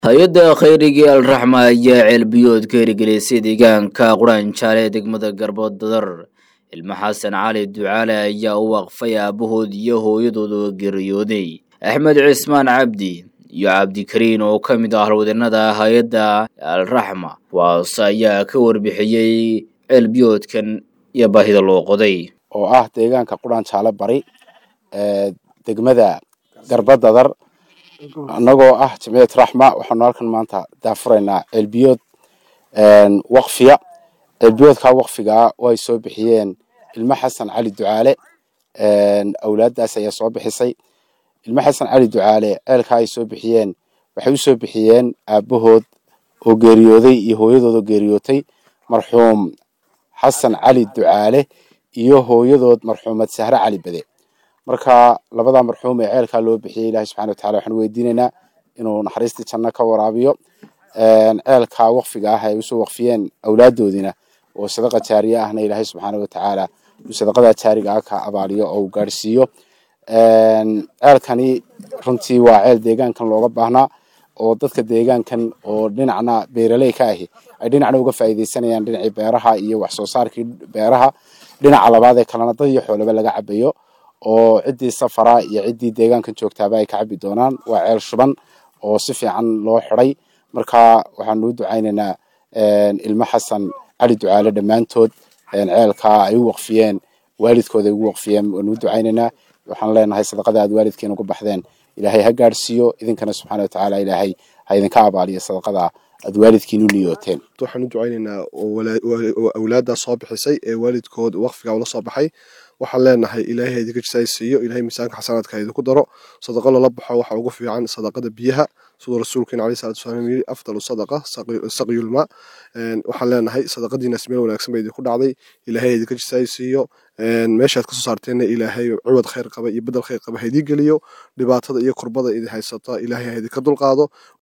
hay-adda khayrigii alraxma ayaa ceelbiyood ka hirgelisay deegaanka quraanjaale ee degmada garbood dadar ilmo xasan cali ducaale ayaa u waqfay aabahood iyo hooyadood oo geeriyooday axmed cismaan cabdi iyo cabdikariin oo ka mid ah halwadeennada hay-adda alraxma kuwaas ayaa ka warbixiyey ceelbiyoodkan iyo baahida loo qoday oo ah deegaanka quraanjaale bari ee degmada garbood dadar anagoo ah jimciyad raxma waxaanu halkan maanta daafuraynaa ceelbiyood waqfiya ceelbiyoodka waqfiga way soo bixiyeen ilmo xasan cali ducaale awlaadaas ayaa soo bixisay ilmo xasan cali ducaale ceelka ay soo bixiyeen waxay u soo bixiyeen aabahood oo geeriyooday iyo hooyadood oo geeriyootay marxuum xasan cali ducaale iyo hooyadood marxuumad sahre cali bade marka labada marxuum ee ceelka loo bixiyay Ilaahay subhanahu wa ta'ala waxaan weydiinaynaa inuu naxariistii janno ka waraabiyo ceelka waqfiga ah ay u soo waqfiyeen awlaadoodina oo sadaqa jaariya ahna Ilaahay subhanahu wa ta'ala sadaqada jaariga ah ka abaaliyo oo gaarsiiyo ceelkani runtii waa ceel deegaankan looga baahnaa oo dadka deegaankan oo dhinacna beeraley ka ahi ay dhinacna uga faa'iideysanayaan dhinacii beeraha iyo wax soo saarkii beeraha dhinaca labaad ee kalena dad iyo xoolaba laga cabayo oo cidii safara iyo cidii deegaankan joogtaaba ay ka cabi doonaan waa ceel shuban oo si fiican loo xiray marka waxaan u ducaynaynaa ilmo xasan cali ducaale dhamaantood ceelka ay u waqfiyeen waalidkooda ay ugu waqfiyeen waan u ducaynaynaa waxaan leenahay sadaqada aad waalidkiina ugu baxdeen Ilaahay ha gaarsiiyo idinkana subhanahu wa ta'ala Ilaahay ha idinka abaaliyo sadaqada aad waalidkiina u niyooteen waxaan u ducaynaynaa awlaada soo bixisay ee waalidkood waqfiga ula soo baxay waxaan leenahay Ilaahay idinka jisaysiyo Ilaahay miisaanka xasanaadka idinku daro sadaqa la baxo waxa ugu fiican sadaqada biyaha sida rasuulkeena Cali sallallahu alayhi wasallam afdalu sadaqa saqiyul ma waxaan leenahay sadaqadiina meel wanaagsan bay idinku dhacday Ilaahay idinka jisaysiyo meeshaad ka soo saarteen Ilaahay ciwad khayr qaba iyo bedel khayr qaba idin geliyo dhibaatada iyo kurbada idin haysata Ilaahay idinka dulqaado